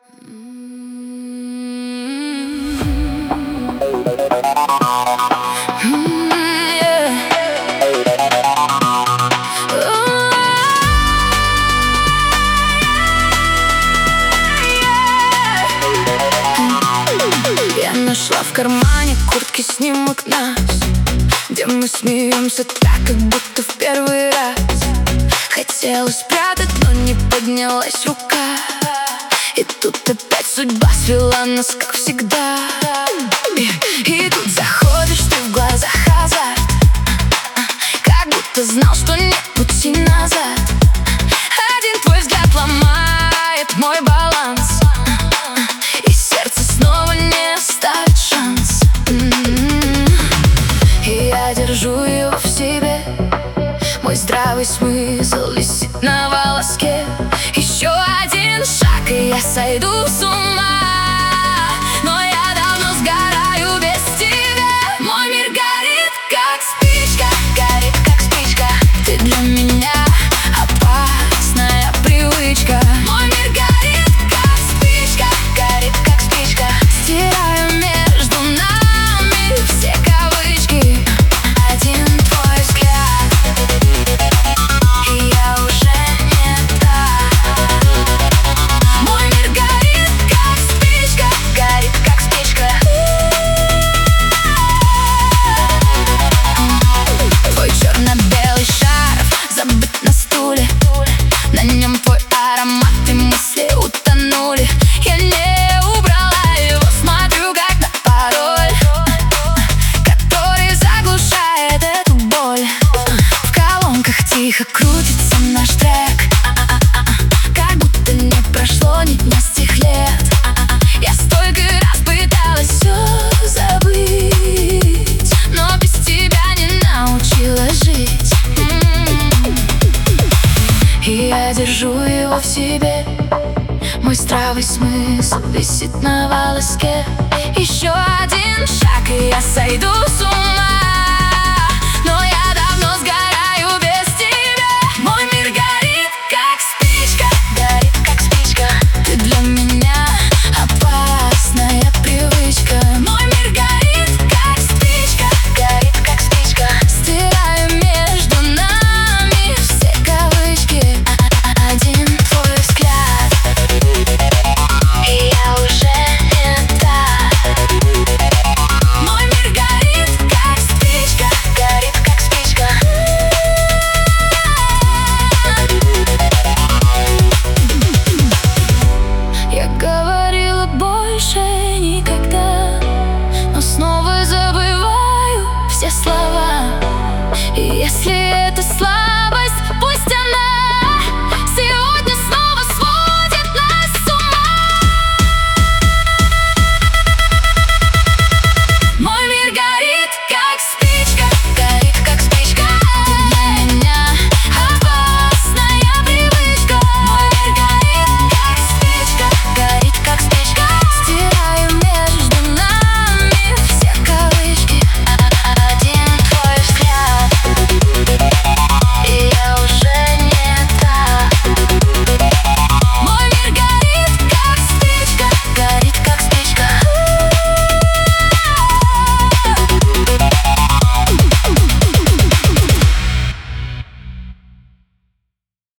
Я нашла в кармане куртки снимок нас, где мы смеемся так, как будто в первый раз. Хотела спрятать, но не поднялась рука. И тут опять судьба свела нас, как всегда. И тут заходишь ты в глазах азарт, как будто знал, что нет пути назад. Один твой взгляд ломает мой баланс, и сердце снова не оставит шанс. И я держу его в себе, мой здравый смысл висит на волоске. Еще один шаг, и я сойду с ума, но я давно сгораю без тебя. Мой мир горит, как спичка, горит, как спичка. Ты для меня опасная привычка. Мой мир горит, как спичка, горит, как спичка. Стираю между нами все кавычки. Один твой взгляд, и я уже не та. Мой мир горит, как спичка, горит, как спичка. Твой черно-белый шарф забыт на стуле, на нем твой аромат, и мысли утонули. Я не убрала его, смотрю как на пароль, который заглушает эту боль. В колонках тихо крутится наш трек, как будто не прошло ни дня с тех лет. Я столько раз пыталась все забыть, но без тебя не научилась жить. И я держу его в себе, мой здравый смысл висит на волоске. Еще один шаг, и я сойду с ума.